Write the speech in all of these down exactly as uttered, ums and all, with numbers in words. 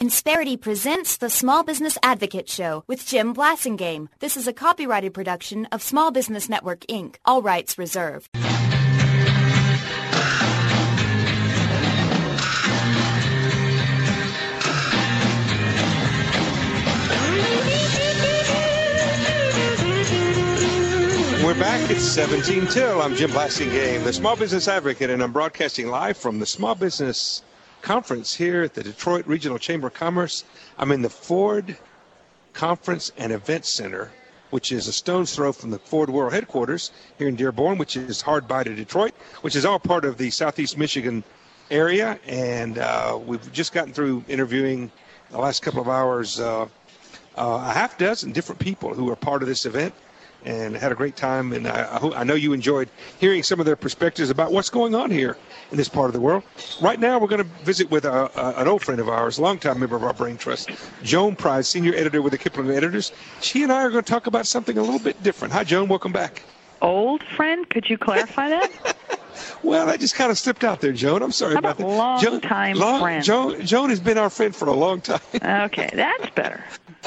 Insperity presents the Small Business Advocate Show with Jim Blasingame. This is a copyrighted production of Small Business Network, Incorporated. All rights reserved. We're back. It's seventeen till. I'm Jim Blasingame, the Small Business Advocate, and I'm broadcasting live from the Small Business Conference here at the Detroit Regional Chamber of Commerce. I'm in the Ford Conference and Event Center, which is a stone's throw from the Ford World Headquarters here in Dearborn, which is hard by to Detroit, which is all part of the Southeast Michigan area. And uh, we've just gotten through interviewing the last couple of hours uh, uh, a half dozen different people who are part of this event, and had a great time. And I, I, hope, I know you enjoyed hearing some of their perspectives about what's going on here in this part of the world. Right now, we're going to visit with a, a, an old friend of ours, a longtime member of our Brain Trust, Joan Price, senior editor with the Kipling Editors. She and I are going to talk about something a little bit different. Hi, Joan. Welcome back. Old friend? Could you clarify that? Well, I just kind of slipped out there, Joan. I'm sorry How about, about that. Long Joan, time long, friend. Joan, Joan has been our friend for a long time. Okay, that's better.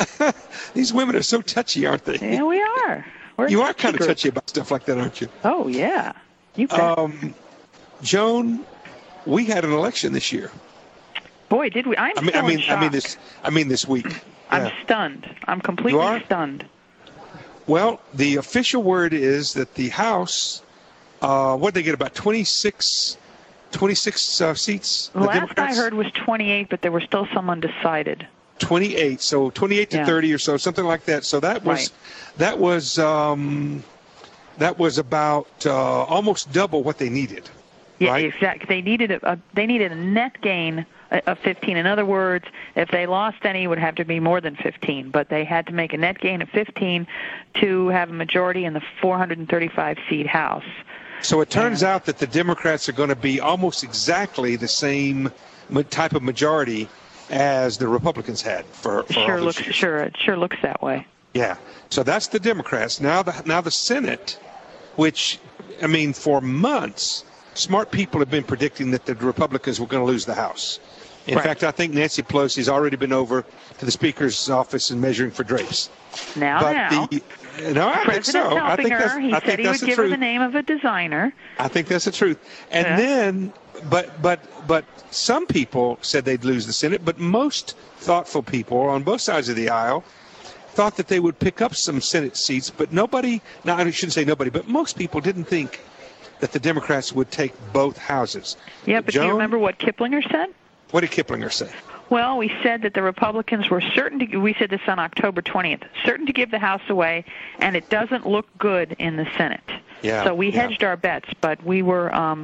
These women are so touchy, aren't they? Yeah, we are. We're you are kind of group. touchy about stuff like that, aren't you? Oh, yeah. You bet. Um, Joan, we had an election this year. Boy, did we. I'm I mean, still I mean, in shock. I mean this. I mean this week. I'm Yeah. stunned. I'm completely You are? stunned. Well, the official word is that the House, uh, what did they get, about twenty-six, twenty-six uh, seats? The the last Democrats? I heard was twenty-eight, but there were still some undecided. twenty-eight, so twenty-eight to Yeah. thirty or so, something like that. So that was, Right. that was, um, that was about uh, almost double what they needed. Yeah, right? exactly. They needed a, a they needed a net gain of fifteen. In other words, if they lost any, it would have to be more than fifteen. But they had to make a net gain of fifteen to have a majority in the four hundred thirty-five seat House. So it turns And- out that the Democrats are going to be almost exactly the same ma- type of majority as the Republicans had for, for all Sure those looks years. sure it sure looks that way. Yeah. So that's the Democrats. Now the now the Senate, which, I mean, for months, smart people have been predicting that the Republicans were going to lose the House. In Right. fact, I think Nancy Pelosi's already been over to the Speaker's office and measuring for drapes. Now, but now, the no, I think President's so. I helping think that's, her. He I said think he that's would the give her truth. the name of a designer. I think that's the truth. And Yeah. then, but but but some people said they'd lose the Senate, but most thoughtful people on both sides of the aisle thought that they would pick up some Senate seats, but nobody, no, I shouldn't say nobody, but most people didn't think that the Democrats would take both houses. Yeah, but Joan, do you remember what Kiplinger said? what did Kiplinger say? Well, we said that the Republicans were certain to, we said this on October twentieth, certain to give the House away, and it doesn't look good in the Senate. Yeah, so we yeah. hedged our bets, but we were, um,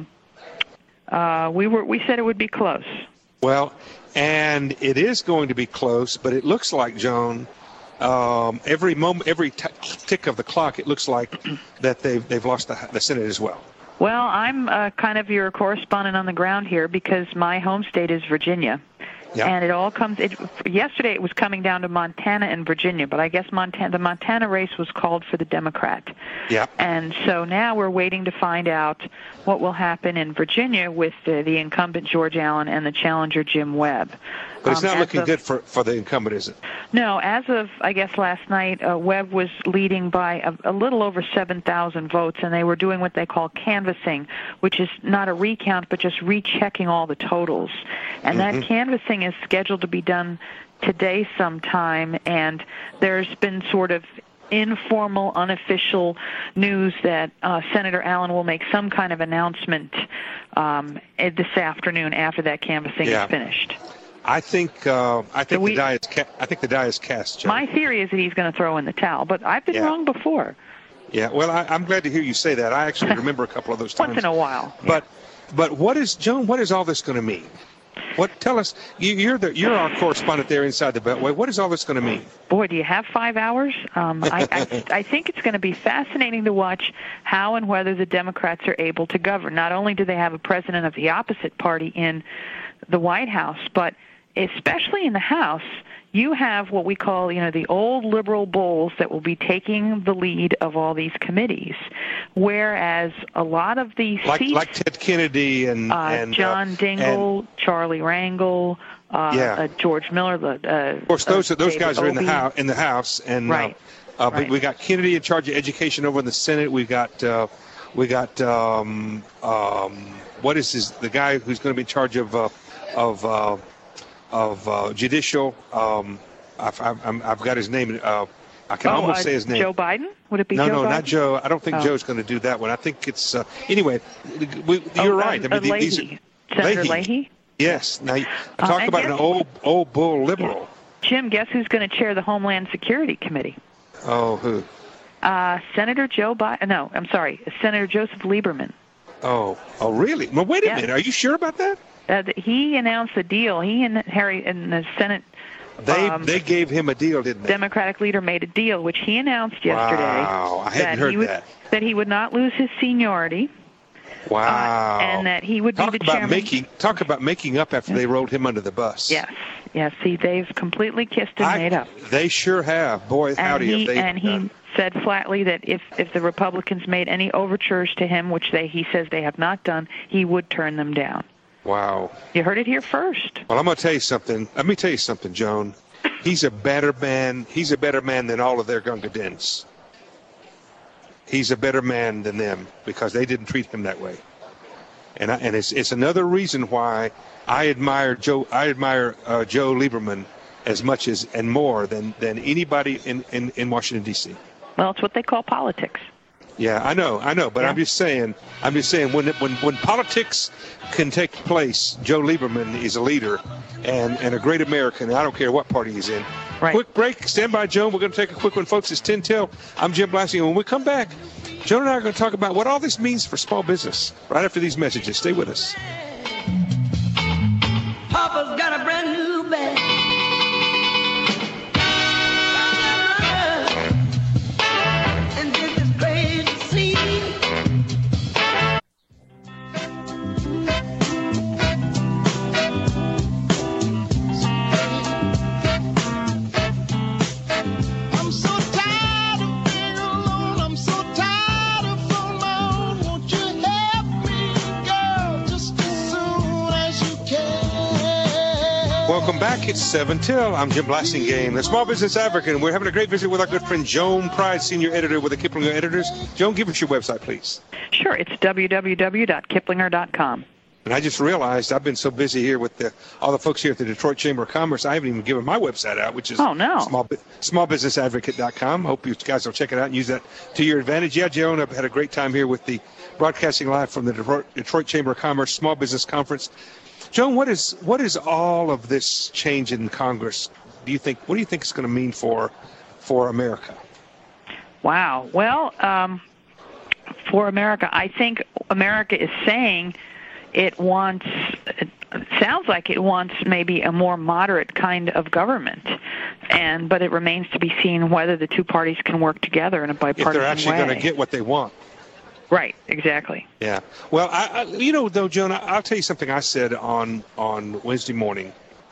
uh, we were, we said it would be close. Well, and it is going to be close, but it looks like, Joan, um, every moment, every t- tick of the clock, it looks like that they've they've lost the, the Senate as well. Well, I'm uh, kind of your correspondent on the ground here because my home state is Virginia. Yeah. And it all comes. It, yesterday, it was coming down to Montana and Virginia, but I guess Montana, the Montana race was called for the Democrat. Yeah. And so now we're waiting to find out what will happen in Virginia with the, the incumbent George Allen and the challenger Jim Webb. But it's Um, not as looking of- good for, for the incumbent, is it? No, as of, I guess, last night, uh, Webb was leading by a, a little over seven thousand votes, and they were doing what they call canvassing, which is not a recount, but just rechecking all the totals. And Mm-hmm. that canvassing is scheduled to be done today sometime, and there's been sort of informal, unofficial news that uh, Senator Allen will make some kind of announcement um, eh, this afternoon after that canvassing Yeah. is finished. I think uh, I think So we- the die is ca- I think the die is cast, Joe. My theory is that he's going to throw in the towel, but I've been Yeah. wrong before. Yeah. Well, I, I'm glad to hear you say that. I actually remember a couple of those times. Once in a while. But but what is Joan? What is all this going to mean? What tell us? You, you're the you're our correspondent there inside the Beltway. What is all this going to mean? Boy, do you have five hours? Um, I, I, I think it's going to be fascinating to watch how and whether the Democrats are able to govern. Not only do they have a president of the opposite party in the White House, but especially in the House, you have what we call, you know, the old liberal bulls that will be taking the lead of all these committees, whereas a lot of these Like seats, like Ted Kennedy and uh, and John uh, Dingell, and- Charlie Rangel, uh, yeah. uh, George Miller. Uh, of course, those uh, those David guys are in the Obey. house. In the house, and right. uh, uh, right. we got Kennedy in charge of education over in the Senate. We got uh, we got um, um, what is his the guy who's going to be in charge of uh, of uh, of uh, judicial. Um, I've, I've, I've got his name. Uh, I can oh, almost uh, say his name. Joe Biden? Would it be no, Joe no, Biden? No, not Joe. I don't think oh. Joe's going to do that one. I think it's uh, anyway. We, oh, you're right. Uh, I mean, uh, these Leahy. are, Senator Leahy. Leahy? Yes. Now, Uh, talk and about guess- an old old bull liberal. Jim, guess who's going to chair the Homeland Security Committee? Oh, who? Uh, Senator Joe Biden. No, I'm sorry, Senator Joseph Lieberman. Oh, oh, really? Well, wait a Yeah. minute. Are you sure about that? Uh, th- he announced the deal. He and Harry and the Senate. They um, they gave him a deal, didn't they? Democratic leader made a deal, which he announced yesterday. Wow, I hadn't that heard he would, that. That he would not lose his seniority. Wow. Uh, and that he would talk be the about chairman. making talk about making up after Yes. they rolled him under the bus. Yes, yes. See, they've completely kissed and I, made up. They sure have. Boy, And howdy he have they and he done. said flatly that if if the Republicans made any overtures to him, which they he says they have not done, he would turn them down. Wow. You heard it here first. Well, I'm going to tell you something. Let me tell you something, Joan. He's a better man. He's a better man than all of their Gunga Dins. He's a better man than them because they didn't treat him that way. And I, and it's it's another reason why I admire Joe. I admire uh, Joe Lieberman as much as and more than, than anybody in, in, in Washington D C. Well, it's what they call politics. Yeah, I know, I know, but Yeah. I'm just saying. I'm just saying when when when politics can take place, Joe Lieberman is a leader and, and a great American. I don't care what party he's in. Right. Quick break. Stand by, Joan. We're going to take a quick one, folks. It's ten till. I'm Jim Blassie. And when we come back, Joan and I are going to talk about what all this means for small business right after these messages. Stay with us. Papa's got a brand new bag. And this is crazy to see. I'm so tired of being alone. I'm so tired of being alone. Won't you help me, girl, just as soon as you can? Welcome back. It's seven till. I'm Jim Blasingame, the Small Business Advocate. We're having a great visit with our good friend Joan Pride, Senior Editor with the Kiplinger Editors. Joan, give us your website, please. Sure, it's w w w dot kiplinger dot com. And I just realized I've been so busy here with the, all the folks here at the Detroit Chamber of Commerce, I haven't even given my website out, which is Oh, no. small, bu- small business advocate dot com. Hope you guys will check it out and use that to your advantage. Yeah, Joan, I've had a great time here with the broadcasting live from the Detroit, Detroit Chamber of Commerce Small Business Conference. Joan, what is what is all of this change in Congress? Do you think? What do you think it's going to mean for for America? Wow. Well, um, for America, I think America is saying it wants, it sounds like it wants maybe a more moderate kind of government, and but it remains to be seen whether the two parties can work together in a bipartisan If they're actually way. going to get what they want. Right, exactly. Yeah. Well, I, I, you know, though, Joan, I, I'll tell you something I said on, on Wednesday morning.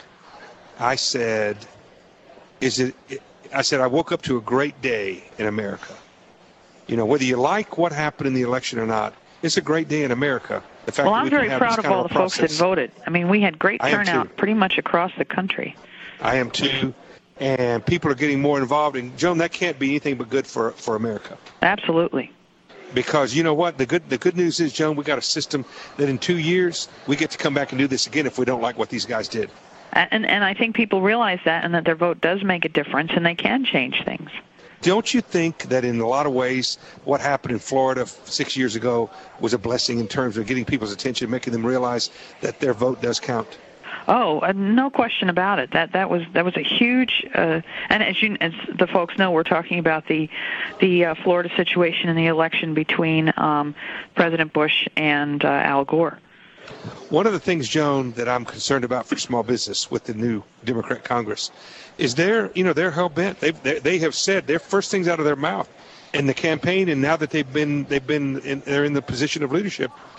I said, is it, I said, I woke up to a great day in America. You know, whether you like what happened in the election or not, it's a great day in America. The fact Well, that I'm we can very have proud this of kind all a the folks that process. voted. I mean, we had great I am turnout too. pretty much across the country. I am too. And people are getting more involved. And, Joan, that can't be anything but good for, for America. Absolutely. Because you know what? The good the good news is, Joan, we got a system that in two years we get to come back and do this again if we don't like what these guys did. And, and I think people realize that and that their vote does make a difference and they can change things. Don't you think that in a lot of ways what happened in Florida six years ago was a blessing in terms of getting people's attention, making them realize that their vote does count? Oh, uh, no question about it. That that was that was a huge, uh, and as you as the folks know, we're talking about the the uh, Florida situation in the election between um, President Bush and uh, Al Gore. One of the things, Joan, that I'm concerned about for small business with the new Democrat Congress is they're, you know, they're hell bent. They've, they they have said their first things out of their mouth in the campaign, and now that they've been they've been in, they're in the position of leadership,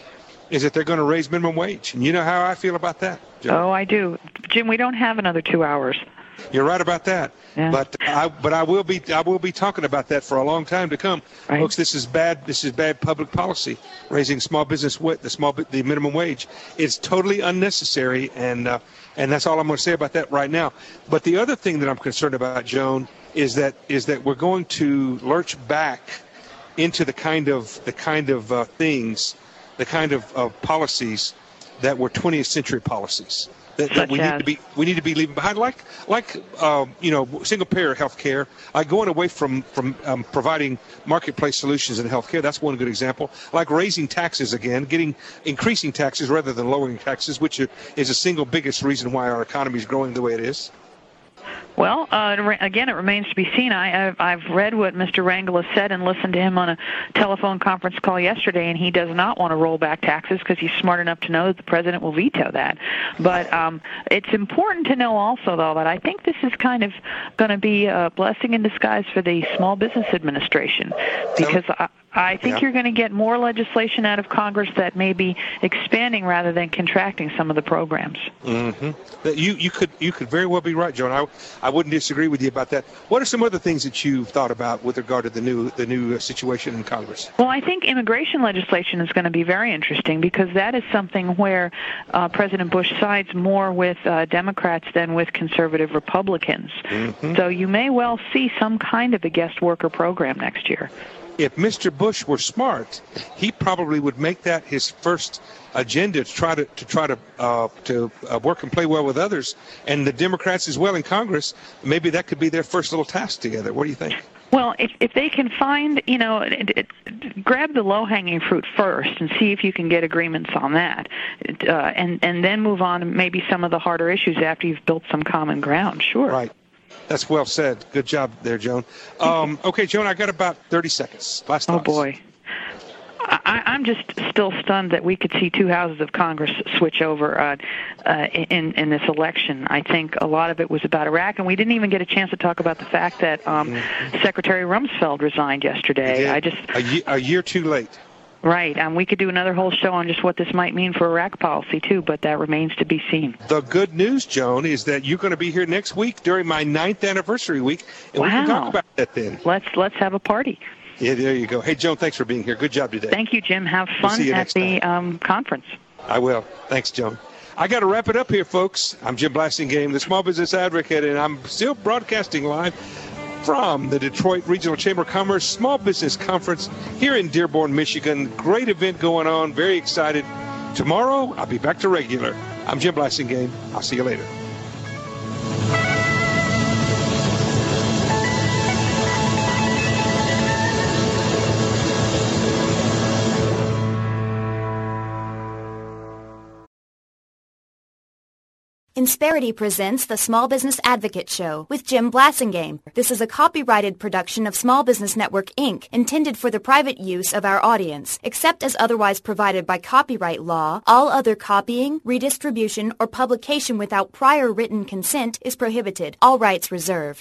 is that they're going to raise minimum wage. And you know how I feel about that, Jim. Oh, I do. Jim, we don't have another two hours. You're right about that. Yeah. But I but I will be I will be talking about that for a long time to come. Right. Folks, this is bad this is bad public policy, raising small business the small the minimum wage. It's totally unnecessary, and uh, and that's all I'm going to say about that right now. But the other thing that I'm concerned about, Joan, is that is that we're going to lurch back into the kind of the kind of uh, things, the kind of uh, policies that were twentieth century policies. That, that we as? need to be we need to be leaving behind, like like um, you know, single payer health care, like going away from from um, providing marketplace solutions in health care. That's one good example. Like raising taxes again, getting increasing taxes rather than lowering taxes, which is the single biggest reason why our economy is growing the way it is. Well, uh, again, it remains to be seen. I, I've, I've read what Mister Rangel has said and listened to him on a telephone conference call yesterday, and he does not want to roll back taxes because he's smart enough to know that the president will veto that. But um, it's important to know also, though, that I think this is kind of going to be a blessing in disguise for the Small Business Administration, because I, I think yeah. you're going to get more legislation out of Congress that may be expanding rather than contracting some of the programs. Mm-hmm. You you could you could very well be right, Joan. I, I wouldn't disagree with you about that. What are some other things that you've thought about with regard to the new the new situation in Congress? Well, I think immigration legislation is going to be very interesting because that is something where uh, President Bush sides more with uh, Democrats than with conservative Republicans. Mm-hmm. So you may well see some kind of a guest worker program next year. If Mister Bush were smart, he probably would make that his first agenda to try to to try to uh, to uh, work and play well with others, and the Democrats as well in Congress. Maybe that could be their first little task together. What do you think? Well, if if they can find, you know, it, it, grab the low-hanging fruit first and see if you can get agreements on that, uh, and and then move on to maybe some of the harder issues after you've built some common ground. Sure. Right. That's well said. Good job there, Joan. Um, okay, Joan, I got about thirty seconds. Last thoughts. Oh, boy. I, I'm just still stunned that we could see two houses of Congress switch over uh, uh, in, in this election. I think a lot of it was about Iraq, and we didn't even get a chance to talk about the fact that um, mm-hmm. Secretary Rumsfeld resigned yesterday. I just a year, a year too late. Right. Um, we could do another whole show on just what this might mean for Iraq policy, too, but that remains to be seen. The good news, Joan, is that you're going to be here next week during my ninth anniversary week, and wow. we can talk about that then. Let's let's have a party. Yeah, there you go. Hey, Joan, thanks for being here. Good job today. Thank you, Jim. Have fun we'll see you at next the time. um, conference. I will. Thanks, Joan. I got to wrap it up here, folks. I'm Jim Blassingame, the Small Business Advocate, and I'm still broadcasting live from the Detroit Regional Chamber of Commerce Small Business Conference here in Dearborn, Michigan. Great event going on. Very excited. Tomorrow, I'll be back to regular. I'm Jim Blassingame. I'll see you later. Insperity presents the Small Business Advocate Show with Jim Blassingame. This is a copyrighted production of Small Business Network, Incorporated, intended for the private use of our audience. Except as otherwise provided by copyright law, all other copying, redistribution, or publication without prior written consent is prohibited. All rights reserved.